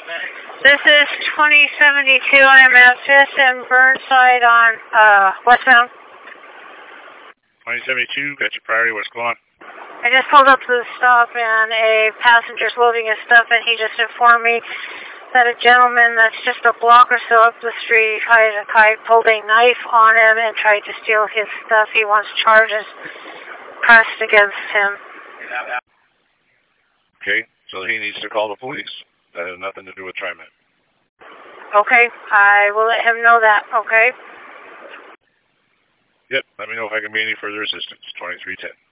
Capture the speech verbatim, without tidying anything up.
This is twenty seventy-two. I'm at Fifth and Burnside on uh, westbound. twenty seventy-two, got your priority. What's going on? I just pulled up to the stop and a passenger's loading his stuff, and he just informed me that a gentleman that's just a block or so up the street tried to pulled a knife on him and tried to steal his stuff. He wants charges pressed against him. Okay, so he needs to call the police. That has nothing to do with TriMet. Okay, I will let him know that, okay? Yep, let me know if I can be any further assistance. twenty-three ten.